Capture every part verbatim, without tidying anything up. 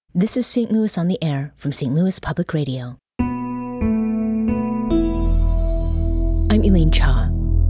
This is Saint Louis on the Air from Saint Louis Public Radio. I'm Elaine Cha.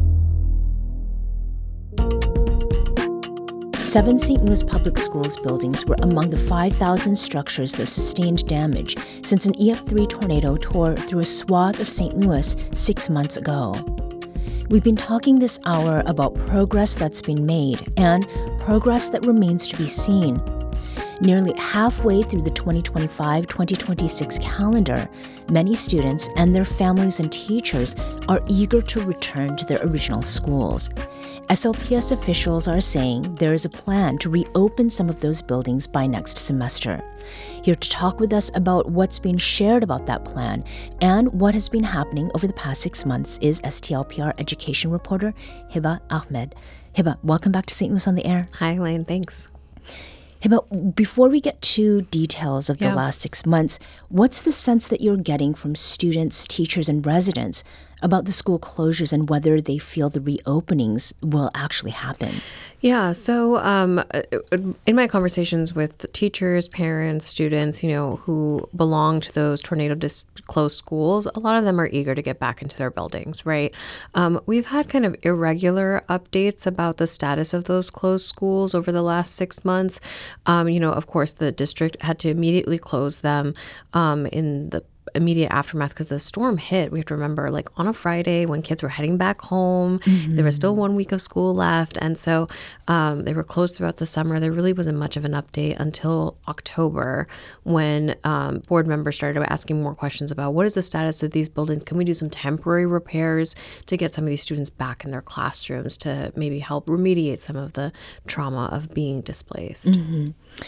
Seven Saint Louis Public Schools buildings were among the five thousand structures that sustained damage since an E F three tornado tore through a swath of Saint Louis six months ago. We've been talking this hour about progress that's been made and progress that remains to be seen. Nearly halfway through the twenty twenty-five twenty twenty-six calendar, many students and their families and teachers are eager to return to their original schools. S L P S officials are saying there is a plan to reopen some of those buildings by next semester. Here to talk with us about what's been shared about that plan and what has been happening over the past six months is S T L P R education reporter Hiba Ahmed. Hiba, welcome back to Saint Louis on the Air. Hi, Elaine. Thanks. Hiba, before we get to details of the Yeah. last six months, what's the sense that you're getting from students, teachers, and residents about the school closures and whether they feel the reopenings will actually happen? Yeah, so um, in my conversations with teachers, parents, students, you know, who belong to those tornado dis- closed schools, a lot of them are eager to get back into their buildings, right? Um, we've had kind of irregular updates about the status of those closed schools over the last six months. Um, you know, of course, the district had to immediately close them um, in the immediate aftermath because the storm hit. We have to remember, like on a Friday when kids were heading back home, mm-hmm. there was still one week of school left. And so um, they were closed throughout the summer. There really wasn't much of an update until October when um, board members started asking more questions about what is the status of these buildings? Can we do some temporary repairs to get some of these students back in their classrooms to maybe help remediate some of the trauma of being displaced? Mm-hmm.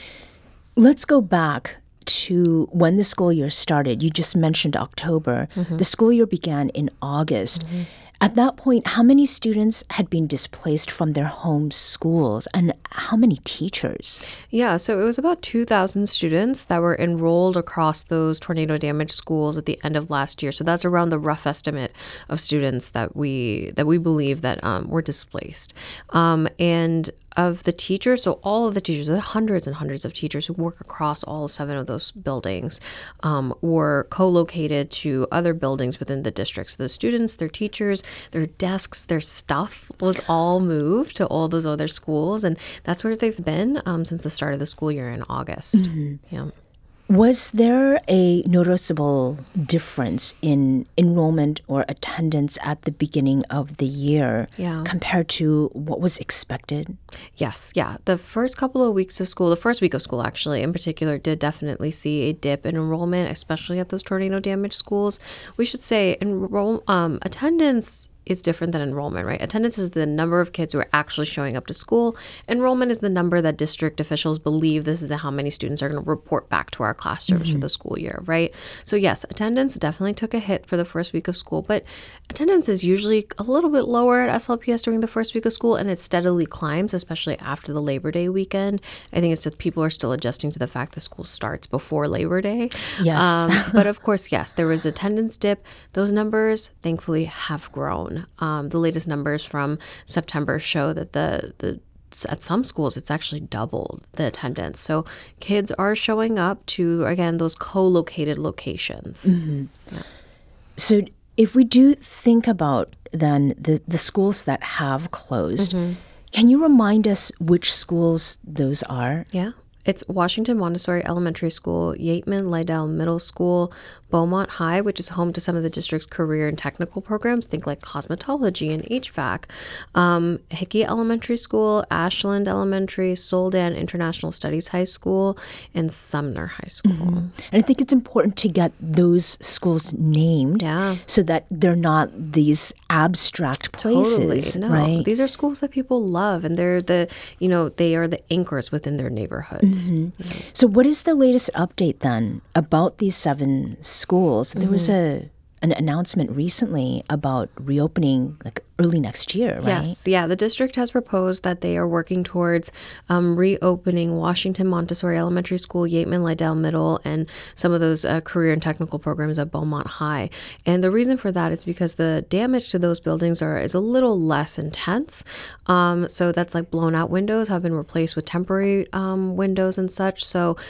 Let's go back to when the school year started. You just mentioned October. Mm-hmm. The school year began in August. Mm-hmm. At that point, how many students had been displaced from their home schools and how many teachers? Yeah, so it was about two thousand students that were enrolled across those tornado damaged schools at the end of last year. So that's around the rough estimate of students that we that we believe that um, were displaced. Um, and of the teachers, so all of the teachers, there are hundreds and hundreds of teachers who work across all seven of those buildings, um, were co-located to other buildings within the district. So the students, their teachers, their desks, their stuff was all moved to all those other schools. And that's where they've been um, since the start of the school year in August. Mm-hmm. Yeah. Was there a noticeable difference in enrollment or attendance at the beginning of the year yeah. compared to what was expected? Yes, yeah. The first couple of weeks of school, the first week of school actually in particular, did definitely see a dip in enrollment, especially at those tornado damaged schools. We should say enroll um, attendance is different than enrollment, right? Attendance is the number of kids who are actually showing up to school. Enrollment is the number that district officials believe this is how many students are going to report back to our classrooms mm-hmm. for the school year, right? So yes, attendance definitely took a hit for the first week of school, but attendance is usually a little bit lower at S L P S during the first week of school, and it steadily climbs, especially after the Labor Day weekend. I think it's that people are still adjusting to the fact that school starts before Labor Day. Yes. Um, but of course, yes, there was attendance dip. Those numbers, thankfully, have grown. Um, the latest numbers from September show that the, the at some schools, it's actually doubled the attendance. So kids are showing up to, again, those co-located locations. Mm-hmm. Yeah. So if we do think about then the, the schools that have closed, mm-hmm. can you remind us which schools those are? Yeah. It's Washington Montessori Elementary School, Yateman Lydell Middle School, Beaumont High, which is home to some of the district's career and technical programs, think like cosmetology and H V A C, um, Hickey Elementary School, Ashland Elementary, Soldan International Studies High School, and Sumner High School. Mm-hmm. And I think it's important to get those schools named yeah. so that they're not these abstract places, totally. No. right? These are schools that people love, and they're the, you know, they are the anchors within their neighborhoods. Mm-hmm. Mm-hmm. So what is the latest update then about these seven schools? There mm-hmm. was a an announcement recently about reopening like early next year, right? Yes, yeah. The district has proposed that they are working towards um, reopening Washington Montessori Elementary School, Yateman Lydell Middle, and some of those uh, career and technical programs at Beaumont High. And the reason for that is because the damage to those buildings are is a little less intense. Um, so that's like blown out windows have been replaced with temporary um, windows and such. So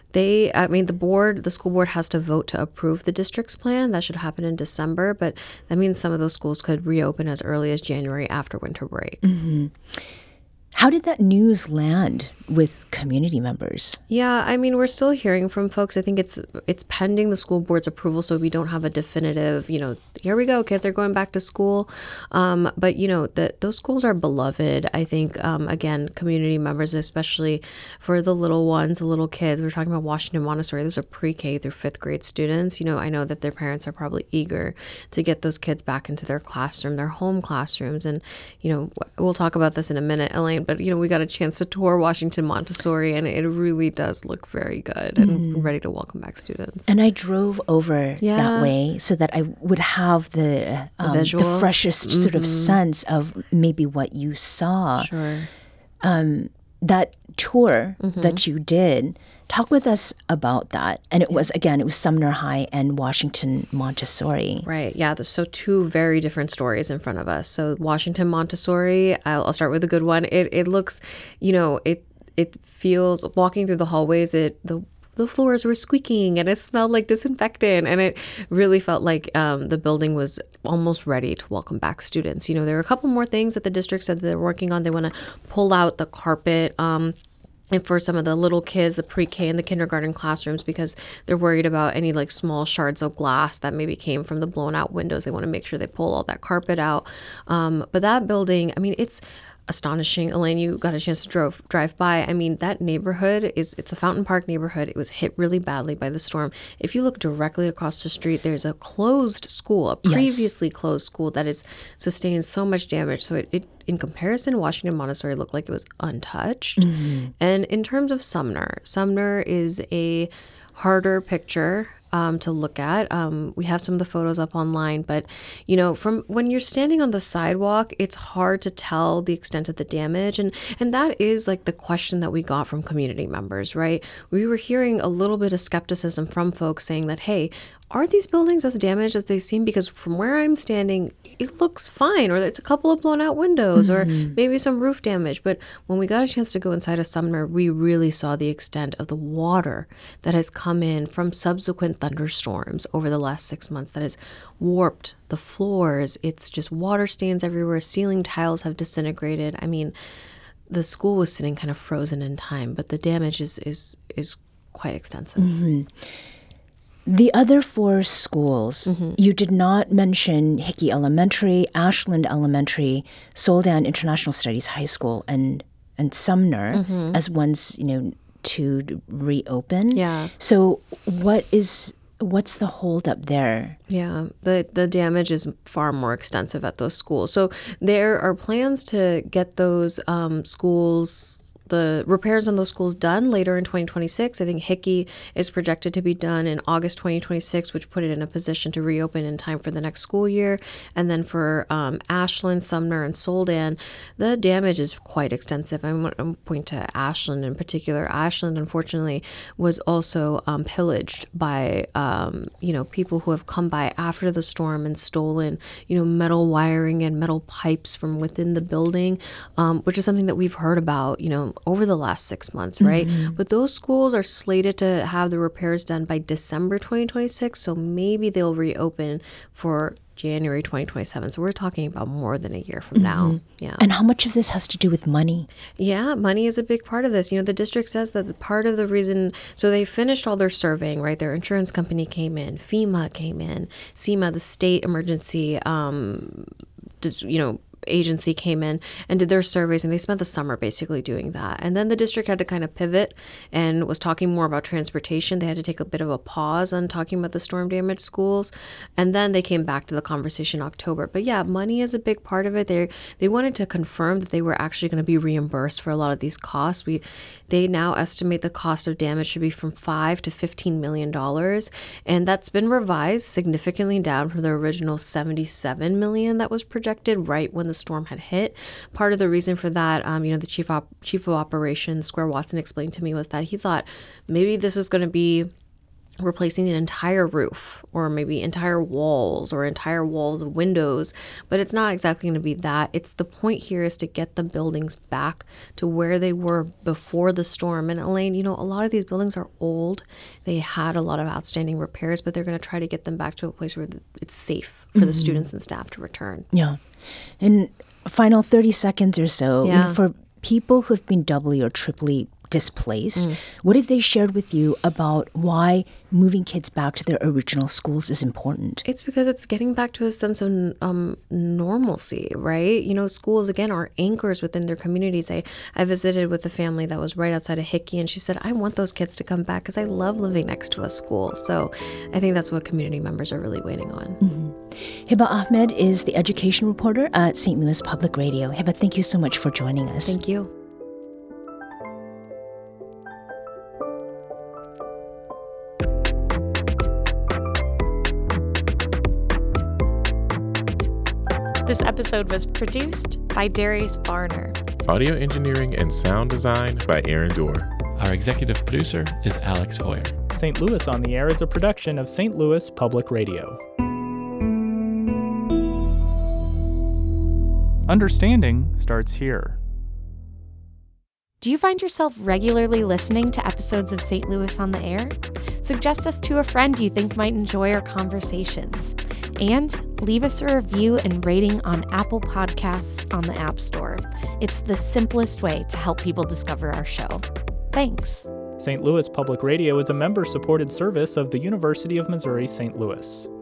They, I mean, the board, the school board has to vote to approve the district's plan. That should happen in December, but that means some of those schools could reopen as early as January after winter break. Mm-hmm. How did that news land with community members? Yeah, I mean, we're still hearing from folks. I think it's it's pending the school board's approval, so we don't have a definitive, you know, here we go, kids are going back to school. Um, but, you know, the, those schools are beloved. I think, um, again, community members, especially for the little ones, the little kids. We're talking about Washington Montessori. Those are pre-K through fifth grade students. You know, I know that their parents are probably eager to get those kids back into their classroom, their home classrooms. And, you know, we'll talk about this in a minute, Elaine, but, you know, we got a chance to tour Washington Montessori, and it really does look very good and mm. ready to welcome back students. And I drove over yeah. that way so that I would have the um, the, the freshest mm-hmm. sort of sense of maybe what you saw. Sure. Um, that tour mm-hmm. that you did, talk with us about that. And it was, again, it was Sumner High and Washington Montessori. Right. Yeah. So two very different stories in front of us. So Washington Montessori, I'll, I'll start with a good one. It it looks, you know, it it feels, walking through the hallways, it the the floors were squeaking and it smelled like disinfectant, and it really felt like um, the building was almost ready to welcome back students. You know, there are a couple more things that the district said that they're working on. They want to pull out the carpet um, and for some of the little kids, the pre-K and the kindergarten classrooms, because they're worried about any like small shards of glass that maybe came from the blown out windows. They want to make sure they pull all that carpet out. Um, but that building, I mean, it's astonishing. Elaine, you got a chance to drove, drive by. I mean, that neighborhood is, it's a Fountain Park neighborhood. It was hit really badly by the storm. If you look directly across the street, there's a closed school, a previously yes. closed school that has sustained so much damage. So it, it in comparison, Washington Montessori looked like it was untouched. Mm-hmm. And in terms of Sumner, Sumner is a harder picture Um, to look at. Um, we have some of the photos up online, but you know, from when you're standing on the sidewalk, it's hard to tell the extent of the damage, and and that is like the question that we got from community members, right? We were hearing a little bit of skepticism from folks saying that, hey, are these buildings as damaged as they seem? Because from where I'm standing, it looks fine, or it's a couple of blown out windows, mm-hmm. or maybe some roof damage. But when we got a chance to go inside of Sumner, we really saw the extent of the water that has come in from subsequent thunderstorms over the last six months that has warped the floors. It's just water stains everywhere. Ceiling tiles have disintegrated. I mean, the school was sitting kind of frozen in time, but the damage is is is quite extensive. Mm-hmm. The other four schools, mm-hmm. you did not mention Hickey Elementary, Ashland Elementary, Soldan International Studies High School, and and Sumner mm-hmm. as ones, you know, to reopen. Yeah. So what is what's the holdup there? Yeah, the the damage is far more extensive at those schools. So there are plans to get those um, schools, the repairs on those schools done later in twenty twenty-six. I think Hickey is projected to be done in August twenty twenty-six, which put it in a position to reopen in time for the next school year. And then for um, Ashland, Sumner, and Soldan, the damage is quite extensive. I want to point to Ashland in particular. Ashland, unfortunately, was also um, pillaged by, um, you know, people who have come by after the storm and stolen, you know, metal wiring and metal pipes from within the building, um, which is something that we've heard about, you know, over the last six months, right? Mm-hmm. But those schools are slated to have the repairs done by December twenty twenty-six, so maybe they'll reopen for January twenty twenty-seven. So we're talking about more than a year from mm-hmm. now. Yeah. And how much of this has to do with money? Yeah, money is a big part of this. You know, the district says that the part of the reason, so they finished all their surveying, right? Their insurance company came in, FEMA came in, SEMA, the state emergency, um, you know, agency came in and did their surveys, and they spent the summer basically doing that. And then the district had to kind of pivot and was talking more about transportation. They had to take a bit of a pause on talking about the storm damaged schools. And then they came back to the conversation in October. But yeah, money is a big part of it. They they wanted to confirm that they were actually going to be reimbursed for a lot of these costs. We they now estimate the cost of damage to be from five to fifteen million dollars. And that's been revised significantly down from the original seventy-seven million that was projected right when the storm had hit. Part of the reason for that, um, you know, the chief op- chief of operations, Square Watson, explained to me was that he thought maybe this was going to be replacing an entire roof or maybe entire walls or entire walls of windows, but it's not exactly going to be that. It's the point here is to get the buildings back to where they were before the storm. And Elaine, you know, a lot of these buildings are old. They had a lot of outstanding repairs, but they're going to try to get them back to a place where it's safe for mm-hmm. the students and staff to return. Yeah. And final thirty seconds or so, yeah. you know, for people who have been doubly or triply displaced, mm. what have they shared with you about why moving kids back to their original schools is important? It's because it's getting back to a sense of um, normalcy, right? You know, schools, again, are anchors within their communities. I, I visited with a family that was right outside of Hickey, and she said, I want those kids to come back because I love living next to a school. So I think that's what community members are really waiting on. Mm-hmm. Hiba Ahmed is the education reporter at Saint Louis Public Radio. Hiba, thank you so much for joining us. Thank you. This episode was produced by Darius Barner. Audio engineering and sound design by Aaron Dorr. Our executive producer is Alex Hoyer. Saint Louis on the Air is a production of Saint Louis Public Radio. Understanding starts here. Do you find yourself regularly listening to episodes of Saint Louis on the Air? Suggest us to a friend you think might enjoy our conversations. And leave us a review and rating on Apple Podcasts on the App Store. It's the simplest way to help people discover our show. Thanks. Saint Louis Public Radio is a member-supported service of the University of Missouri Saint Louis.